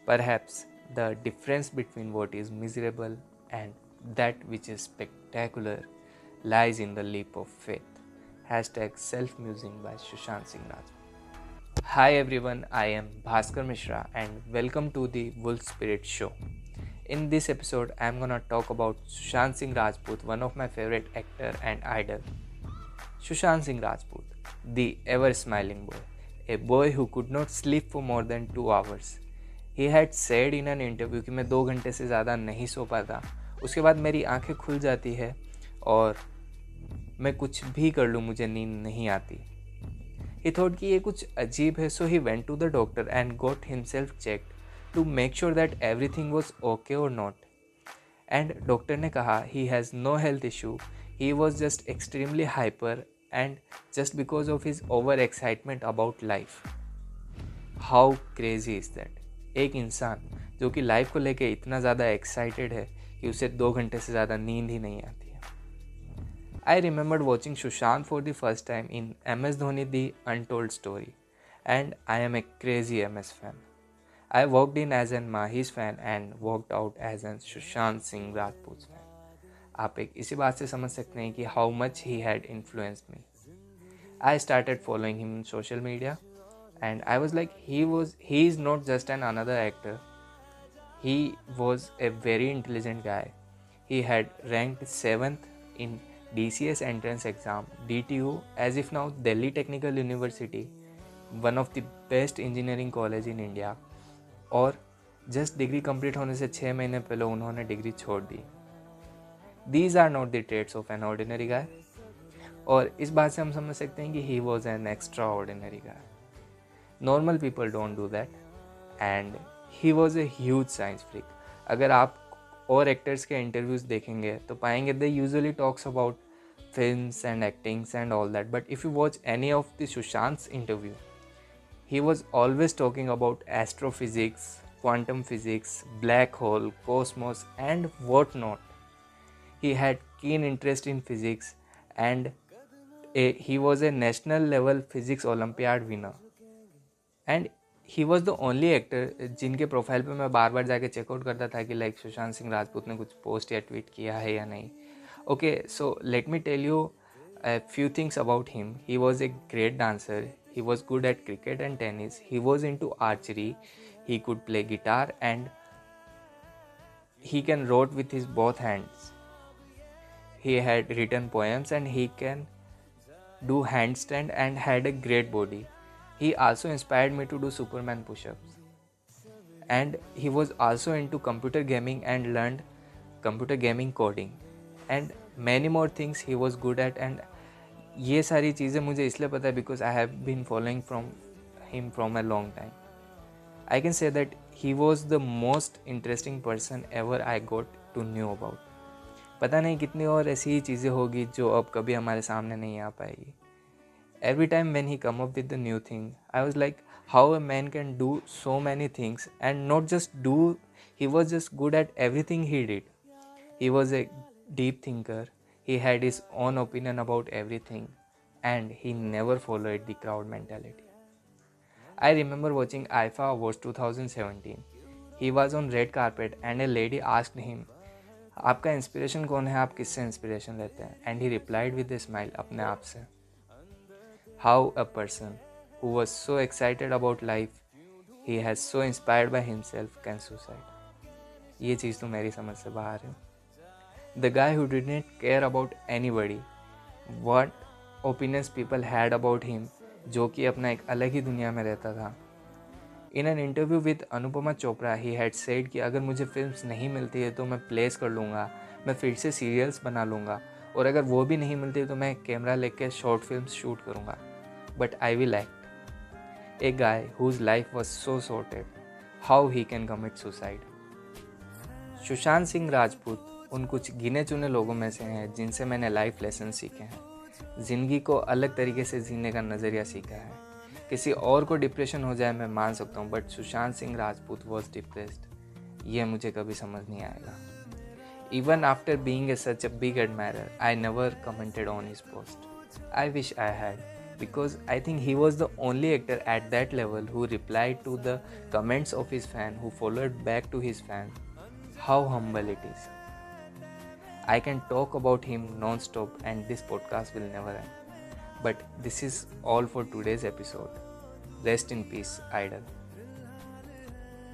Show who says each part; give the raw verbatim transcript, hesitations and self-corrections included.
Speaker 1: Perhaps the difference between what is miserable and that which is spectacular lies in the leap of faith. Hashtag self-musing by Sushant Singh Rajput. Hi everyone, I am Bhaskar Mishra and welcome to the Wolf Spirit Show. In this episode, I am gonna talk about Sushant Singh Rajput, one of my favorite actor and idol. Sushant Singh Rajput, the ever-smiling boy, a boy who could not sleep for more than two hours. He had said in an interview कि मैं दो घंटे से ज़्यादा नहीं सो पाता, उसके बाद मेरी आंखें खुल जाती है और मैं कुछ भी कर लूँ मुझे नींद नहीं आती. He thought कि ये कुछ अजीब है, so he went to the doctor and got himself checked to make sure that everything was okay or not. And doctor ने कहा he has no health issue, he was just extremely hyper and just because of his over excitement about life. How crazy is that? एक इंसान जो कि life को लेके इतना ज़्यादा एक्साइटेड है कि उसे दो घंटे से ज़्यादा नींद ही नहीं आती है. I remembered watching Sushant for the first time in M S Dhoni the untold story and I am a crazy M S fan. I walked in as an Mahi's fan and walked out as an Sushant Singh Rajput fan. आप एक इसी बात से समझ सकते हैं कि how much he had influenced me. I started following him in social media and I was like he was he is not just an another actor. He was a very intelligent guy. He had ranked seventh in D C S entrance exam D T U, as if now Delhi Technical University, one of the best engineering college in India. और just degree complete होने से छः महीने पहले उन्होंने degree छोड़ दी. These are not the traits of an ordinary guy. और इस बात से हम समझ सकते हैं कि he was an extraordinary guy. Normal people don't do that and he was a huge science freak. अगर आप और एक्टर्स के इंटरव्यूज देखेंगे तो पाएंगे they usually talks about films and actings and all that, but if you watch any of the Sushant's interview, he was always talking about astrophysics, quantum physics, black hole, cosmos and what not. He had keen interest in physics and a, he was a national level physics Olympiad winner. And he was the only actor जिनके profile पे मैं बार बार जाके checkout करता था कि like Sushant Singh Rajput ने कुछ post या ट्वीट किया है या नहीं. Okay, so let me tell you few things about him. He was a great dancer, he was good at cricket and tennis, he was into archery, he could play guitar and he can wrote with his both hands. He had written poems and he can do handstand and had a great body. He also inspired me to do Superman push-ups. And he was also into computer gaming and learned computer gaming coding. And many more things he was good at. And ये सारी चीज़ें मुझे इसलिए पता है because I have been following from him from a long time. I can say that he was the most interesting person ever I got to know about. पता नहीं कितनी और ऐसी ही चीज़ें होगी जो अब कभी हमारे सामने नहीं आ पाएगी. Every time when he come up with the new thing, I was like how a man can do so many things and not just do, he was just good at everything he did. He was a deep thinker, he had his own opinion about everything and he never followed the crowd mentality. I remember watching I F A Awards twenty seventeen. He was on red carpet and a lady asked him, आपका inspiration कौन है, आप किससे inspiration लेते हैं? And he replied with a smile, अपने आप से. How a person who was so excited about life, he has so inspired by himself, can suicide. ये चीज़ तो मेरी समझ से बाहर है. The guy who didn't care about anybody, what opinions people had about him, जो कि अपना एक अलग ही दुनिया में रहता था. In an interview with Anupama Chopra, he had said कि अगर मुझे फिल्म्स नहीं मिलती है तो मैं प्लेस कर लूँगा, मैं फिर से सीरियल्स बना लूँगा और अगर वो भी नहीं मिलती तो मैं कैमरा लेके शॉर्ट फिल्म्स शूट करूँगा. But I will act. A guy whose life was so sorted, how he can commit suicide. Sushant Singh Rajput उन कुछ गिने चुने लोगों में से हैं जिनसे मैंने लाइफ लेसन सीखे हैं, ज़िंदगी को अलग तरीके से जीने का नज़रिया सीखा है. किसी और को डिप्रेशन हो जाए मैं मान सकता हूँ, but Sushant Singh Rajput was depressed, ये मुझे कभी समझ नहीं आएगा. Even after being a, such a big admirer, I never commented on his post. I wish I had. because I think he was the only actor at that level who replied to the comments of his fan, who followed back to his fan. How humble it is. I can talk about him non-stop and this podcast will never end. But this is all for today's episode. Rest in peace, Idol.